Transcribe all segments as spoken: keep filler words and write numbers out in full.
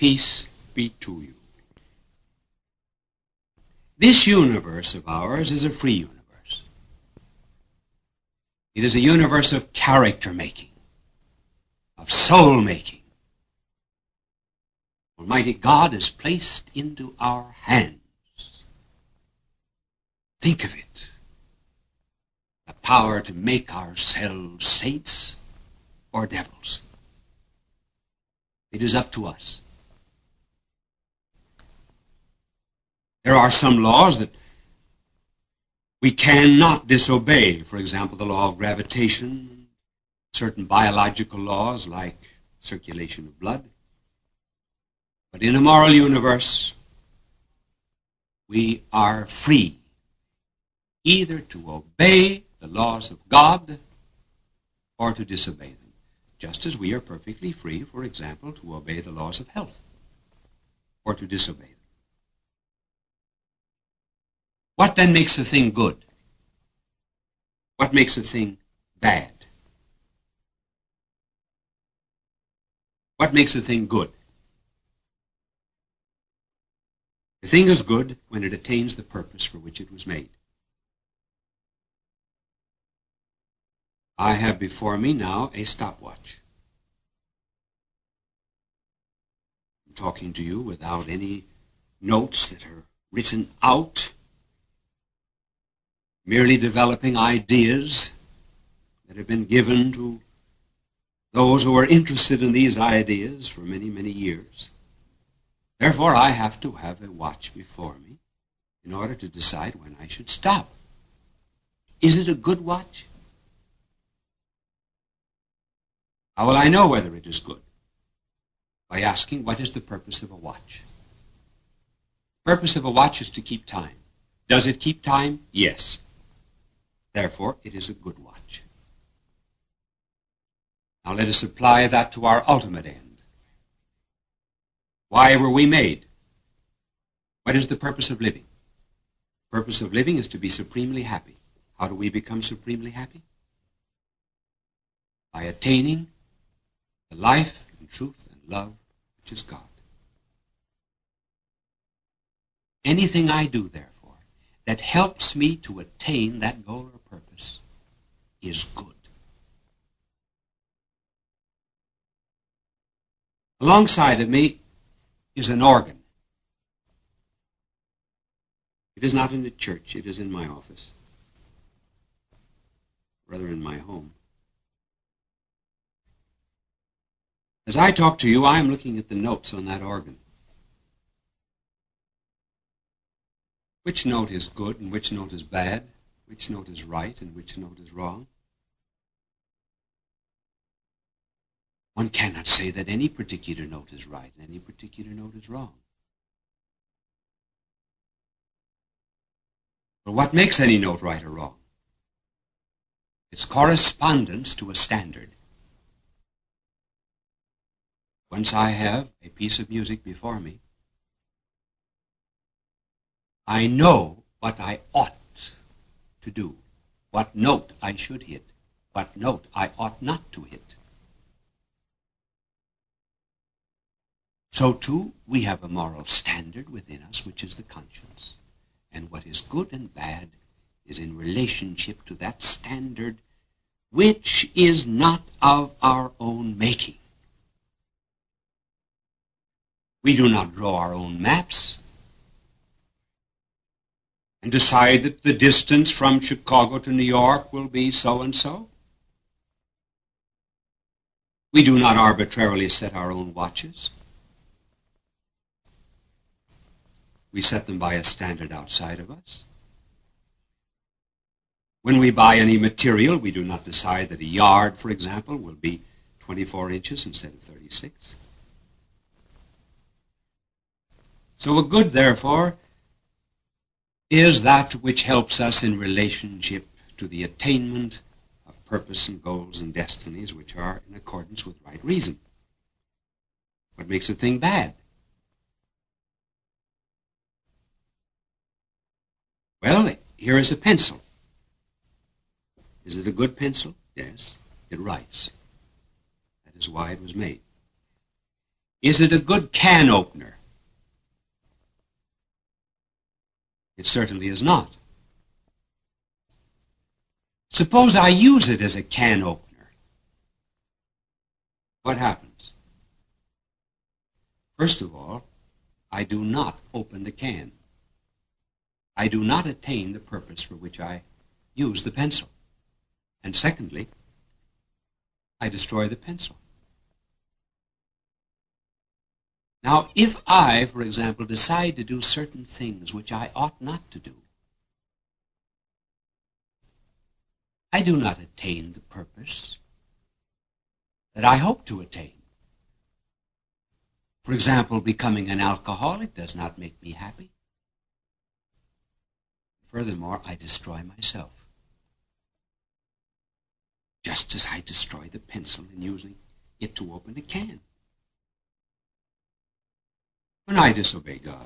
Peace be to you. This universe of ours is a free universe. It is a universe of character making, of soul making. Almighty God has placed into our hands, think of it, the power to make ourselves saints or devils. It is up to us. There are some laws that we cannot disobey. For example, the law of gravitation, certain biological laws like circulation of blood. But in a moral universe, we are free either to obey the laws of God or to disobey them, just as we are perfectly free, for example, to obey the laws of health or to disobey them. What then makes a thing good? What makes a thing bad? What makes a thing good? A thing is good when it attains the purpose for which it was made. I have before me now a stopwatch. I'm talking to you without any notes that are written out, merely developing ideas that have been given to those who are interested in these ideas for many, many years. Therefore, I have to have a watch before me in order to decide when I should stop. Is it a good watch? How will I know whether it is good? By asking, what is the purpose of a watch? The purpose of a watch is to keep time. Does it keep time? Yes. Therefore, it is a good watch. Now let us apply that to our ultimate end. Why were we made? What is the purpose of living? The purpose of living is to be supremely happy. How do we become supremely happy? By attaining the life and truth and love which is God. Anything I do, therefore, that helps me to attain that goal or purpose is good. Alongside of me is an organ. It is not in the church, it is in my office, rather in my home. As I talk to you, I am looking at the notes on that organ. Which note is good and which note is bad? Which note is right and which note is wrong? One cannot say that any particular note is right and any particular note is wrong. But what makes any note right or wrong? Its correspondence to a standard. Once I have a piece of music before me, I know what I ought to do, what note I should hit, what note I ought not to hit. So too, we have a moral standard within us, which is the conscience. And what is good and bad is in relationship to that standard, which is not of our own making. We do not draw our own maps and decide that the distance from Chicago to New York will be so-and-so. We do not arbitrarily set our own watches. We set them by a standard outside of us. When we buy any material, we do not decide that a yard, for example, will be twenty-four inches instead of thirty-six. So a good, therefore, is that which helps us in relationship to the attainment of purpose and goals and destinies which are in accordance with right reason. What makes a thing bad? Well, here is a pencil. Is it a good pencil? Yes, it writes. That is why it was made. Is it a good can opener? It certainly is not. Suppose I use it as a can opener. What happens? First of all, I do not open the can. I do not attain the purpose for which I use the pencil. And secondly, I destroy the pencil. Now, if I, for example, decide to do certain things which I ought not to do, I do not attain the purpose that I hope to attain. For example, becoming an alcoholic does not make me happy. Furthermore, I destroy myself, just as I destroy the pencil in using it to open a can. When I disobey God,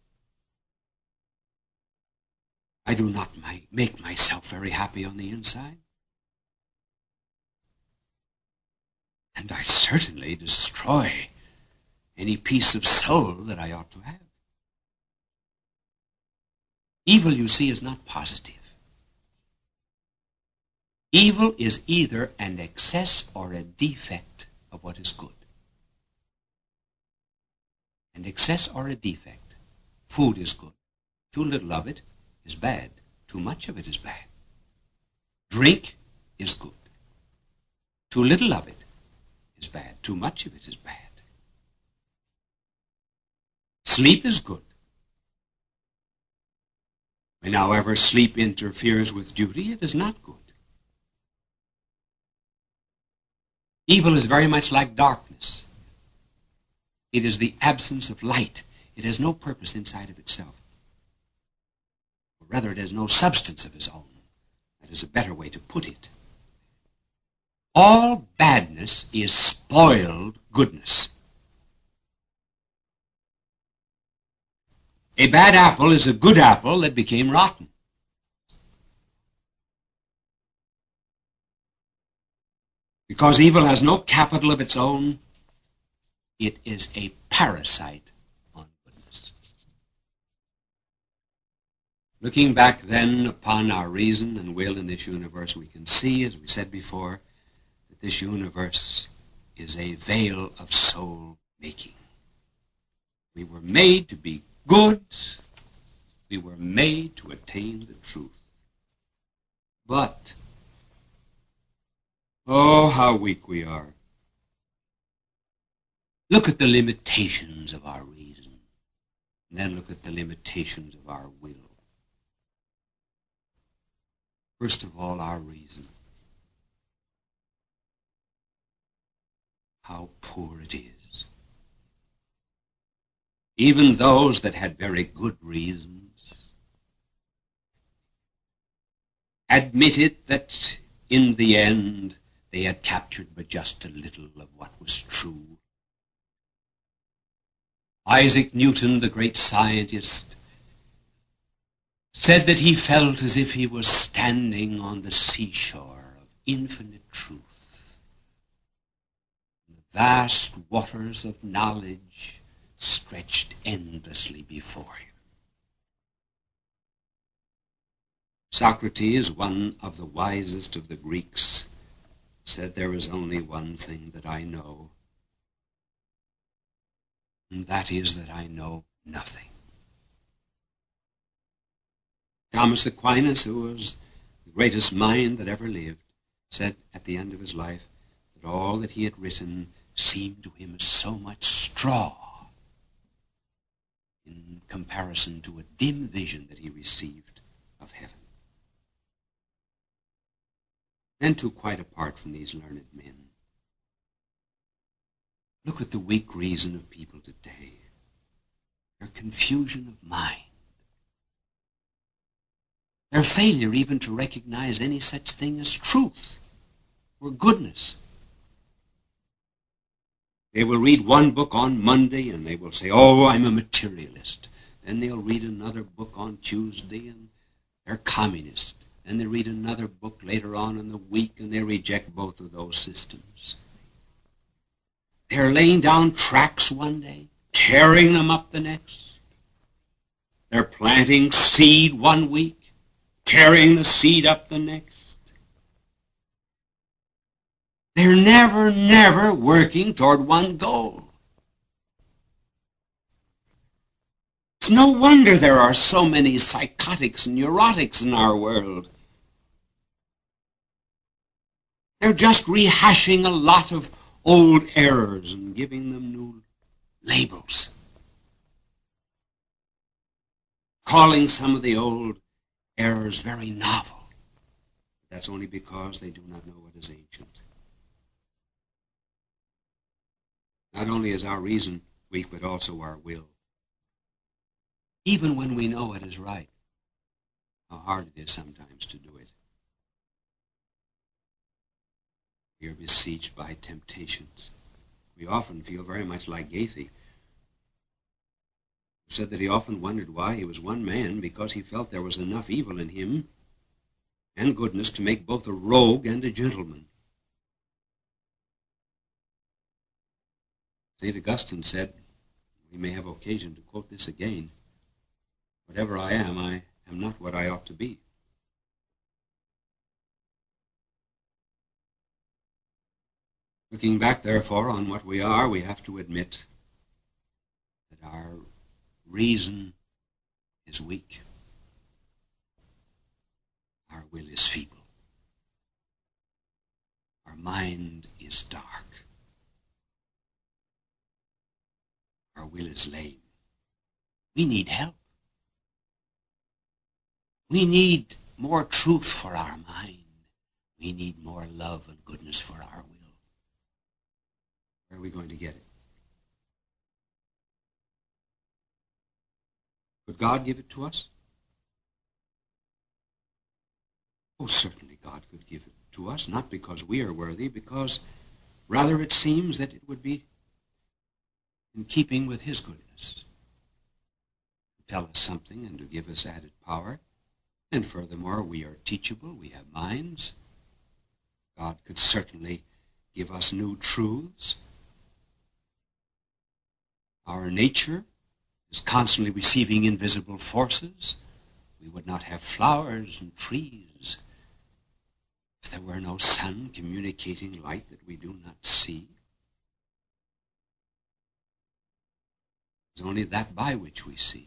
I do not my, make myself very happy on the inside. And I certainly destroy any peace of soul that I ought to have. Evil, you see, is not positive. Evil is either an excess or a defect of what is good. An excess or a defect. Food is good. Too little of it is bad. Too much of it is bad. Drink is good. Too little of it is bad. Too much of it is bad. Sleep is good. When, however, sleep interferes with duty, it is not good. Evil is very much like darkness. It is the absence of light. It has no purpose inside of itself. Or rather, it has no substance of its own. That is a better way to put it. All badness is spoiled goodness. A bad apple is a good apple that became rotten. Because evil has no capital of its own, it is a parasite on goodness. Looking back then upon our reason and will in this universe, we can see, as we said before, that this universe is a veil of soul making. We were made to be good. We were made to attain the truth. But, oh, how weak we are. Look at the limitations of our reason, and then look at the limitations of our will. First of all, our reason. How poor it is. Even those that had very good reasons admitted that in the end they had captured but just a little of what was true. Isaac Newton, the great scientist, said that he felt as if he was standing on the seashore of infinite truth. The vast waters of knowledge stretched endlessly before him. Socrates, one of the wisest of the Greeks, said, "There is only one thing that I know, and that is that I know nothing." Thomas Aquinas, who was the greatest mind that ever lived, said at the end of his life that all that he had written seemed to him as so much straw in comparison to a dim vision that he received of heaven. And too, quite apart from these learned men, look at the weak reason of people today, their confusion of mind, their failure even to recognize any such thing as truth or goodness. They will read one book on Monday and they will say, "Oh, I'm a materialist." Then they'll read another book on Tuesday and they're communist. Then they read another book later on in the week and they reject both of those systems. They're laying down tracks one day, tearing them up the next. They're planting seed one week, tearing the seed up the next. They're never, never working toward one goal. It's no wonder there are so many psychotics and neurotics in our world. They're just rehashing a lot of old errors and giving them new labels. Calling some of the old errors very novel. That's only because they do not know what is ancient. Not only is our reason weak, but also our will. Even when we know what is right, how hard it is sometimes to do it. We are besieged by temptations. We often feel very much like Goethe, who said that he often wondered why he was one man, because he felt there was enough evil in him and goodness to make both a rogue and a gentleman. Saint Augustine said, we may have occasion to quote this again, whatever I am, I am not what I ought to be. Looking back, therefore, on what we are, we have to admit that our reason is weak. Our will is feeble. Our mind is dark. Our will is lame. We need help. We need more truth for our mind. We need more love and goodness for our will. Where are we going to get it? Could God give it to us? Oh, certainly God could give it to us, not because we are worthy, because rather it seems that it would be in keeping with his goodness to tell us something and to give us added power. And furthermore, we are teachable, we have minds. God could certainly give us new truths. Our nature is constantly receiving invisible forces. We would not have flowers and trees if there were no sun communicating light that we do not see. It's only that by which we see.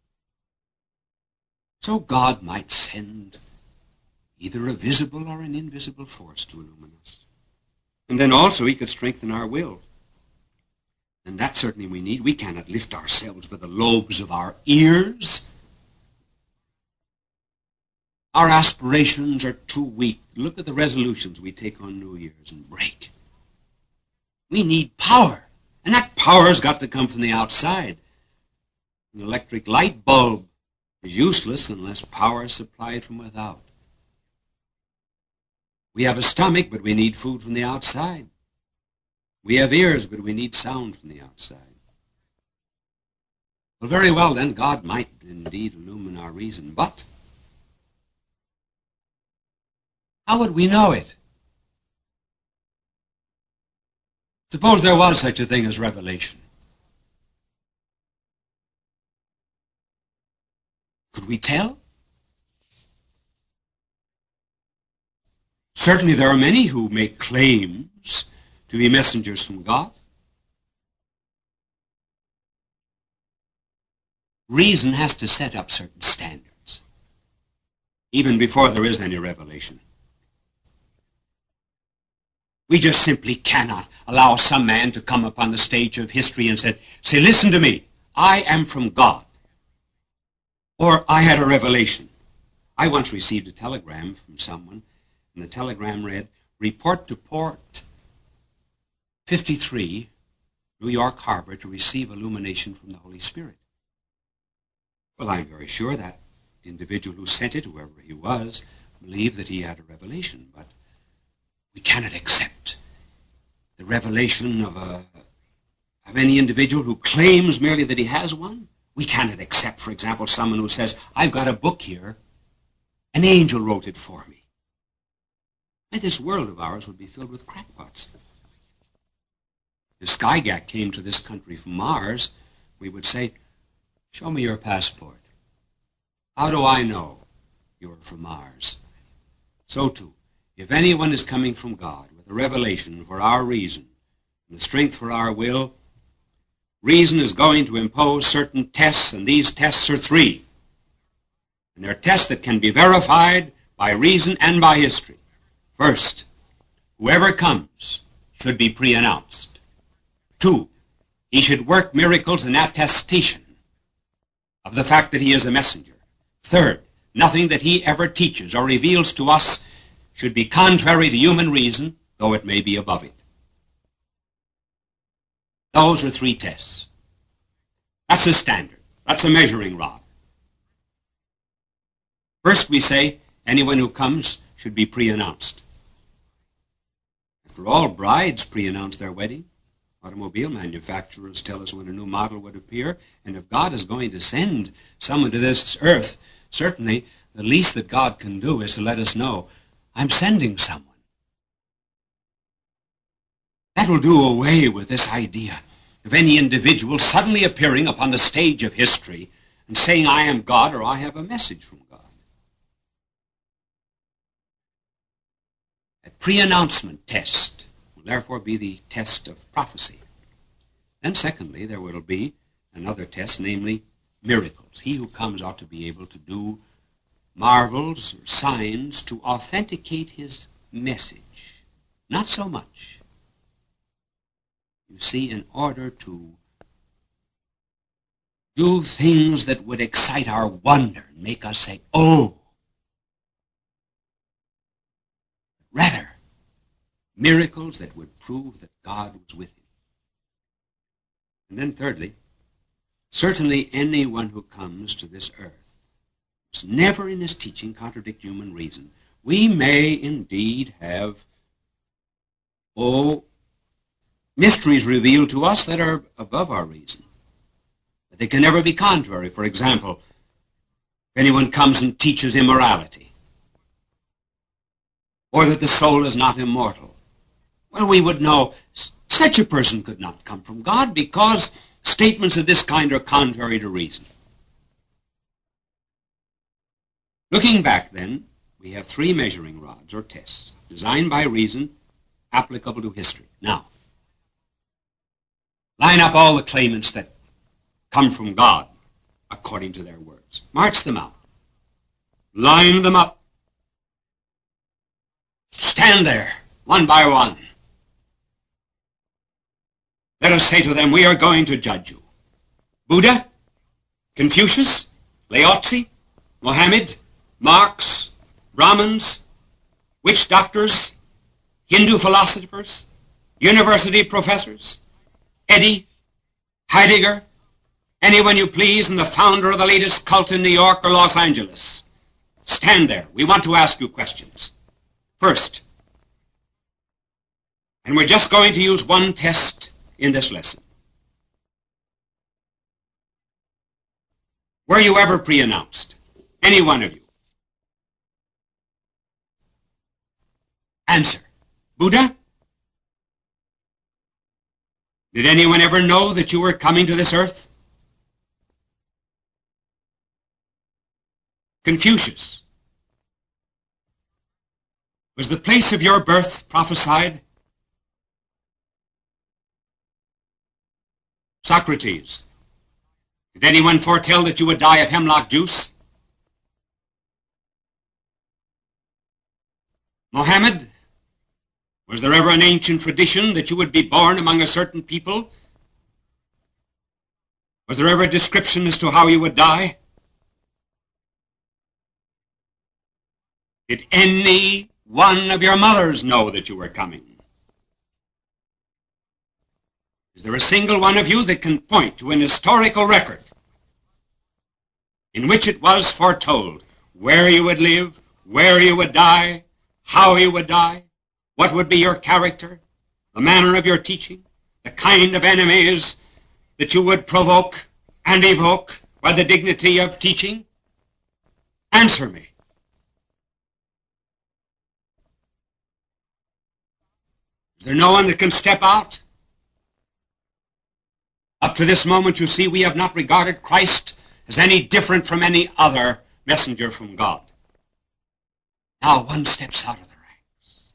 So God might send either a visible or an invisible force to illumine us. And then also he could strengthen our will. And that certainly we need. We cannot lift ourselves by the lobes of our ears. Our aspirations are too weak. Look at the resolutions we take on New Year's and break. We need power. And that power's got to come from the outside. An electric light bulb is useless unless power is supplied from without. We have a stomach, but we need food from the outside. We have ears, but we need sound from the outside. Well, very well then, God might indeed illumine our reason, but how would we know it? Suppose there was such a thing as revelation. Could we tell? Certainly there are many who make claims to be messengers from God. Reason has to set up certain standards, even before there is any revelation. We just simply cannot allow some man to come upon the stage of history and say, say, listen to me, I am from God. Or I had a revelation. I once received a telegram from someone, and the telegram read, report to Port fifty-three, New York Harbor, to receive illumination from the Holy Spirit. Well, I'm very sure that individual who sent it, whoever he was, believed that he had a revelation, but we cannot accept the revelation of, a, of any individual who claims merely that he has one. We cannot accept, for example, someone who says, I've got a book here, an angel wrote it for me. And this world of ours would be filled with crackpots. If Skygak came to this country from Mars, we would say, show me your passport. How do I know you're from Mars? So too, if anyone is coming from God with a revelation for our reason and the strength for our will, reason is going to impose certain tests, and these tests are three. And they're tests that can be verified by reason and by history. First, whoever comes should be pre-announced. Two, he should work miracles in attestation of the fact that he is a messenger. Third, nothing that he ever teaches or reveals to us should be contrary to human reason, though it may be above it. Those are three tests. That's the standard. That's a measuring rod. First, we say anyone who comes should be pre-announced. After all, brides pre-announce their wedding. Automobile manufacturers tell us when a new model would appear, and if God is going to send someone to this earth, certainly the least that God can do is to let us know, I'm sending someone. That will do away with this idea of any individual suddenly appearing upon the stage of history and saying, I am God, or I have a message from God. A pre-announcement test will therefore be the test of prophecy. Then secondly, there will be another test, namely miracles. He who comes ought to be able to do marvels or signs to authenticate his message. Not so much. You see, in order to do things that would excite our wonder and make us say, oh, rather, miracles that would prove that God was with him. And then thirdly, certainly anyone who comes to this earth must never in his teaching contradict human reason. We may indeed have, oh, mysteries revealed to us that are above our reason, but they can never be contrary. For example, if anyone comes and teaches immorality, or that the soul is not immortal, well, we would know such a person could not come from God, because statements of this kind are contrary to reason. Looking back, then, we have three measuring rods or tests, designed by reason, applicable to history. Now, line up all the claimants that come from God according to their words. March them out. Line them up. Stand there, one by one. Let us say to them, we are going to judge you. Buddha, Confucius, Laozi, Mohammed, Marx, Brahmins, witch doctors, Hindu philosophers, university professors, Eddy, Heidegger, anyone you please, and the founder of the latest cult in New York or Los Angeles. Stand there. We want to ask you questions. First, and we're just going to use one test in this lesson. Were you ever pre-announced? Any one of you? Answer. Buddha? Did anyone ever know that you were coming to this earth? Confucius. Was the place of your birth prophesied? Socrates. Did anyone foretell that you would die of hemlock juice? Mohammed. Was there ever an ancient tradition that you would be born among a certain people? Was there ever a description as to how you would die? Did any one of your mothers know that you were coming? Is there a single one of you that can point to an historical record in which it was foretold where you would live, where you would die, how you would die, what would be your character, the manner of your teaching, the kind of enemies that you would provoke and evoke by the dignity of teaching? Answer me. Is there no one that can step out Up to this moment, you see, we have not regarded Christ as any different from any other messenger from God. Now one steps out of the ranks.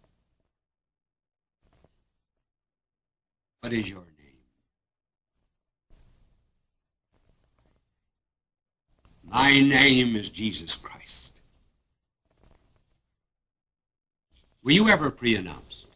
What is your name? My name is Jesus Christ. Were you ever pre-announced?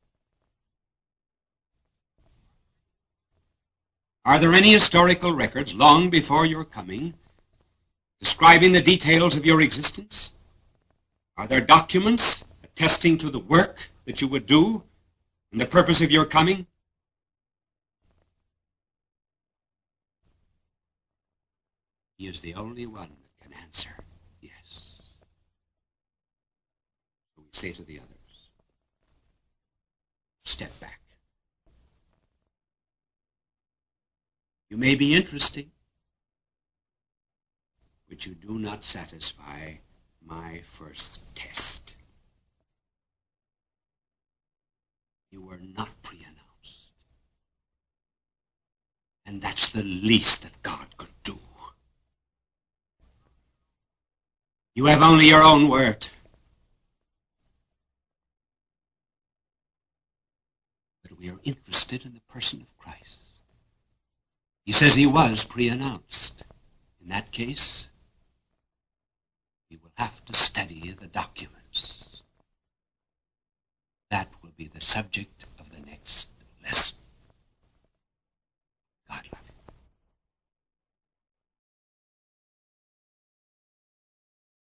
Are there any historical records long before your coming describing the details of your existence? Are there documents attesting to the work that you would do and the purpose of your coming? He is the only one that can answer yes. So we say to the others, step back. You may be interesting, but you do not satisfy my first test. You were not pre-announced. And that's the least that God could do. You have only your own word. But we are interested in the person of Christ. He says he was pre-announced. In that case, we will have to study the documents. That will be the subject